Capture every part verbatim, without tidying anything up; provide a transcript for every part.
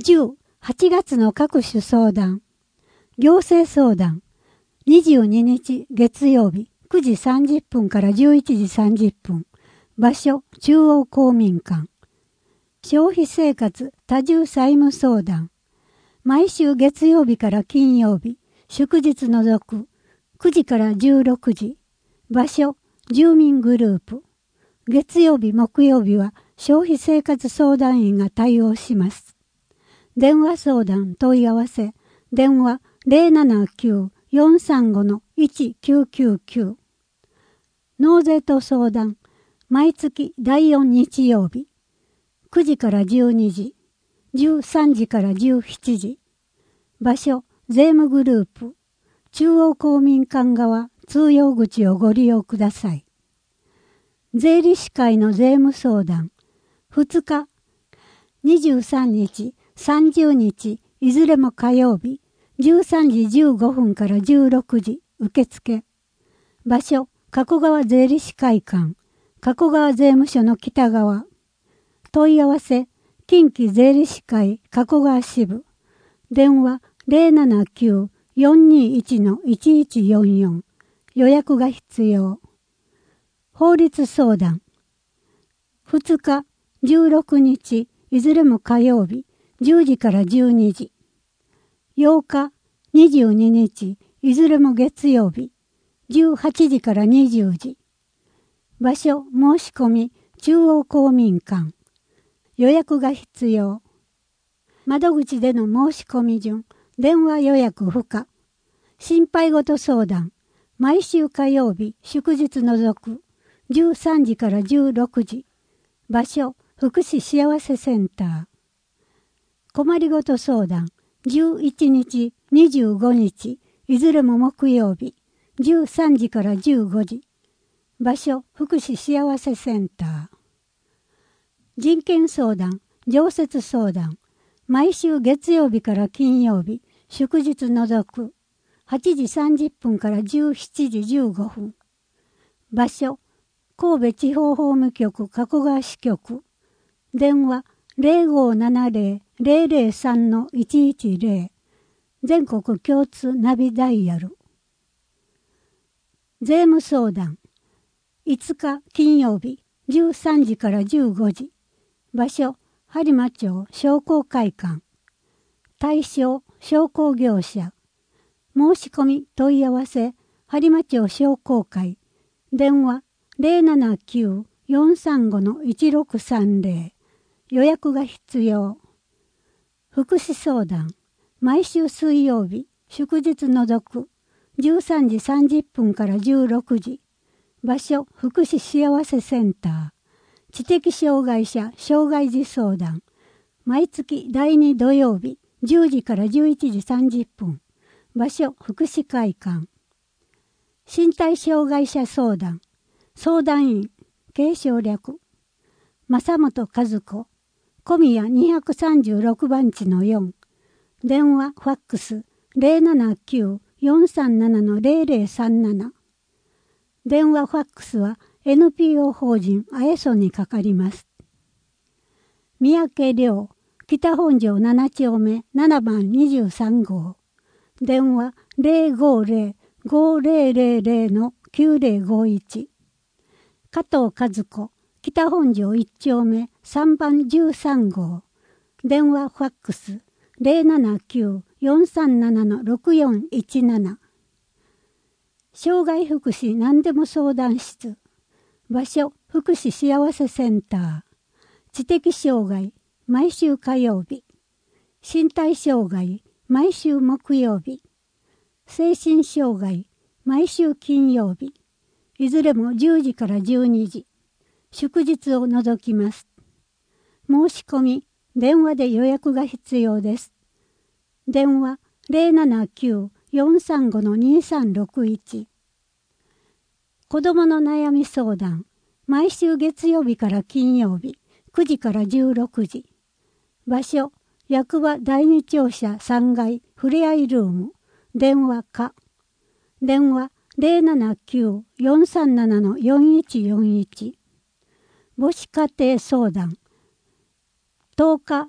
じゅう、はちがつの各種相談。行政相談。にじゅうににち月曜日くじさんじゅっぷんからじゅういちじさんじゅっぷん。場所、中央公民館。消費生活多重債務相談。毎週月曜日から金曜日、祝日除く、くじからじゅうろくじ。場所、住民グループ。月曜日、木曜日は消費生活相談員が対応します。電話相談問い合わせ。電話 ゼロななきゅう よんさんご いちきゅうきゅうきゅう。納税と相談。毎月だいよん日曜日。くじからじゅうにじ。じゅうさんじからじゅうしちじ。場所、税務グループ。中央公民館側通用口をご利用ください。税理士会の税務相談。ふつか、にじゅうさんにち、さんじゅうにち、いずれも火曜日、じゅうさんじじゅうごふんからじゅうろくじ、受付。場所、加古川税理士会館、加古川税務署の北側。問い合わせ、近畿税理士会加古川支部。電話 ゼロななきゅう よんにいち いちいちよんよん。予約が必要。法律相談。ふつか、じゅうろくにち、いずれも火曜日、じゅうじからじゅうにじ。ようか、にじゅうににち、いずれも月曜日、じゅうはちじからにじゅうじ。場所、申し込み、中央公民館。予約が必要。窓口での申し込み順、電話予約不可。心配事相談、毎週火曜日、祝日除く、じゅうさんじからじゅうろくじ。場所、福祉幸せセンター。困りごと相談、じゅういちにち、にじゅうごにち、いずれも木曜日、じゅうさんじからじゅうごじ。場所、福祉幸せセンター。人権相談、常設相談、毎週月曜日から金曜日、祝日除く、はちじさんじゅっぷんからじゅうしちじじゅうごふん。場所、神戸地方法務局加古川支局。電話 ゼロごーななゼロ ゼロゼロさん いちいちゼロ。全国共通ナビダイヤル。税務相談。いつか金曜日じゅうさんじからじゅうごじ。場所、播磨町商工会館。対象、商工業者。申し込み問い合わせ、播磨町商工会。電話 ゼロななきゅう よんさんご いちろくさんゼロ。予約が必要。福祉相談。毎週水曜日、祝日除く、じゅうさんじさんじゅっぷんからじゅうろくじ。場所、福祉幸せセンター。知的障害者障害児相談。毎月だいに土曜日、じゅうじからじゅういちじさんじゅっぷん。場所、福祉会館。身体障害者相談。相談員、継承略。正本和子。小宮にひゃくさんじゅうろくばんちのよん。電話、ファックス、ゼロななきゅう よんさんなな ゼロゼロさんなな。電話、ファックスは エヌピーオー 法人アエソにかかります。三宅亮、北本庄ななちょうめななばんにじゅうさんごう。電話 ゼロごゼロ ごゼロゼロゼロ きゅうゼロごいち。加藤和子、北本庄いちちょうめさんばんじゅうさんごう。電話、ファックスゼロななきゅう よんさんなな ろくよんいちなな。障害福祉何でも相談室。場所、福祉幸せセンター。知的障害、毎週火曜日。身体障害、毎週木曜日。精神障害、毎週金曜日。いずれもじゅうじからじゅうにじ。祝日を除きます。申し込み、電話で予約が必要です。電話 ゼロななきゅう よんさんご にさんろくいち。子どもの悩み相談。毎週月曜日から金曜日、くじからじゅうろくじ。場所、役場だいに庁舎さんがいふれあいルーム。電話か。電話 ゼロななきゅう よんさんなな よんいちよんいち。母子家庭相談。とおか、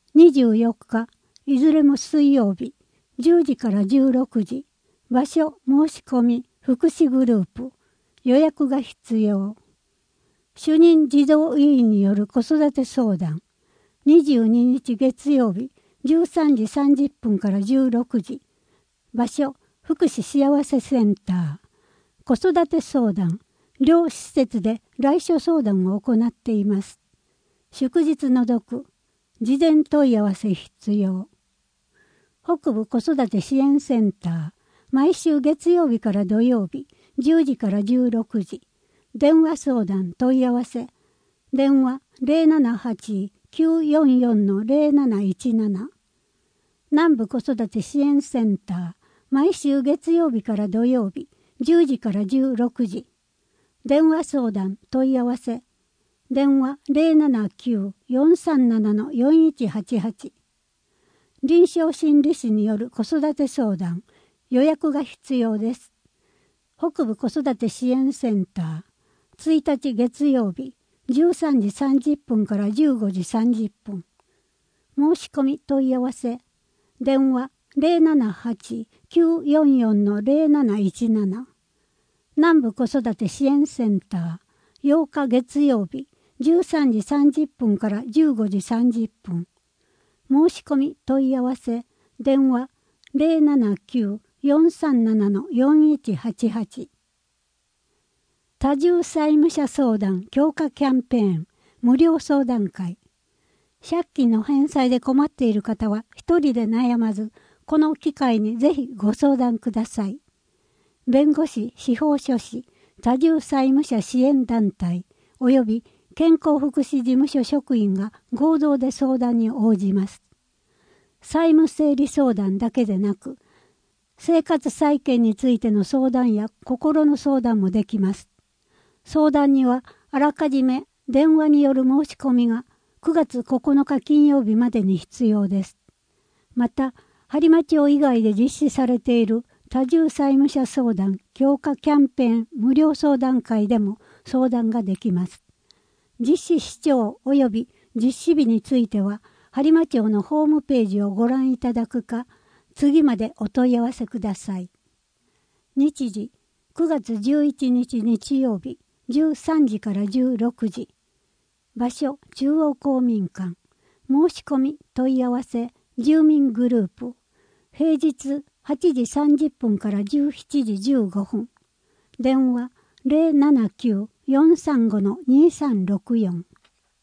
にじゅうよっか、いずれも水曜日、じゅうじからじゅうろくじ。場所、申し込み、福祉グループ。予約が必要。主任児童委員による子育て相談。にじゅうににち月曜日、じゅうさんじさんじゅっぷんからじゅうろくじ。場所、福祉幸せセンター。子育て相談。両施設で来所相談を行っています。祝日除く。事前問い合わせ必要。北部子育て支援センター。毎週月曜日から土曜日、じゅうじからじゅうろくじ。電話相談問い合わせ。電話 ゼロななはちきゅうよんよんのゼロなないちなな。南部子育て支援センター。毎週月曜日から土曜日、じゅうじからじゅうろくじ。電話相談問い合わせ。電話 ゼロななきゅうよんさんななのよんいちはちはち。臨床心理士による子育て相談。予約が必要です。北部子育て支援センター。ついたち月曜日、じゅうさんじさんじゅっぷんからじゅうごじさんじゅっぷん。申し込み問い合わせ。電話 ゼロななはちきゅうよんよんのゼロなないちなな。南部子育て支援センター。ようか月曜日、じゅうさんじさんじゅっぷんからじゅうごじさんじゅっぷん。申し込み問い合わせ。電話 ゼロななきゅうよんさんななのよんいちはちはち。多重債務者相談強化キャンペーン無料相談会。借金の返済で困っている方は一人で悩まず、この機会にぜひご相談ください。弁護士、司法書士、多重債務者支援団体及び健康福祉事務所職員が合同で相談に応じます。債務整理相談だけでなく、生活再建についての相談や心の相談もできます。相談にはあらかじめ電話による申し込みがくがつここのか金曜日までに必要です。また、播磨町以外で実施されている多重債務者相談強化キャンペーン無料相談会でも相談ができます。実施市長及び実施日については、播磨町のホームページをご覧いただくか、次までお問い合わせください。日時、くがつじゅういちにち日曜日、じゅうさんじからじゅうろくじ。場所、中央公民館。申し込み、問い合わせ、住民グループ。平日はちじさんじゅっぷんからじゅうしちじじゅうごふん。電話ゼロななきゅうよんさんごのにさんろくよん。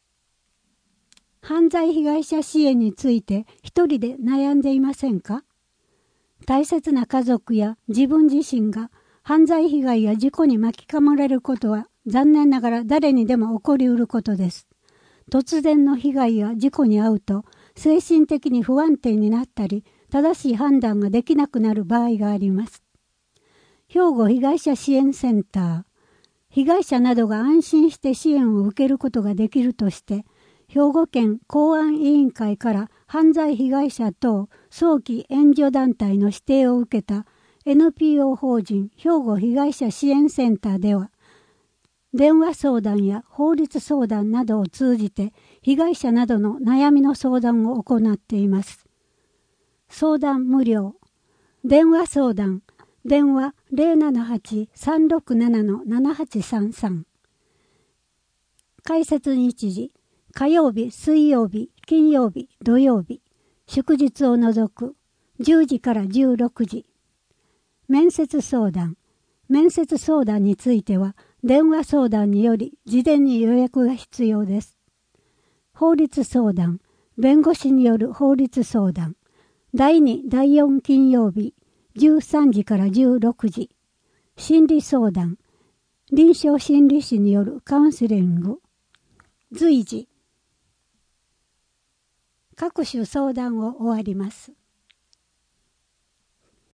犯罪被害者支援について一人で悩んでいませんか？大切な家族や自分自身が犯罪被害や事故に巻き込まれることは残念ながら誰にでも起こりうることです。突然の被害や事故に遭うと精神的に不安定になったり正しい判断ができなくなる場合があります。兵庫被害者支援センター。被害者などが安心して支援を受けることができるとして兵庫県公安委員会から犯罪被害者等早期援助団体の指定を受けた エヌピーオー 法人兵庫被害者支援センターでは、電話相談や法律相談などを通じて被害者などの悩みの相談を行っています。相談無料。電話相談。電話 ゼロななはちさんろくななのななはちさんさん。開設日時。火曜日、水曜日、金曜日、土曜日。祝日を除く。じゅうじからじゅうろくじ。面接相談。面接相談については、電話相談により事前に予約が必要です。法律相談。弁護士による法律相談。だいに、だいよん金曜日、じゅうさんじからじゅうろくじ。心理相談。臨床心理士によるカウンセリング。随時。各種相談を終わります。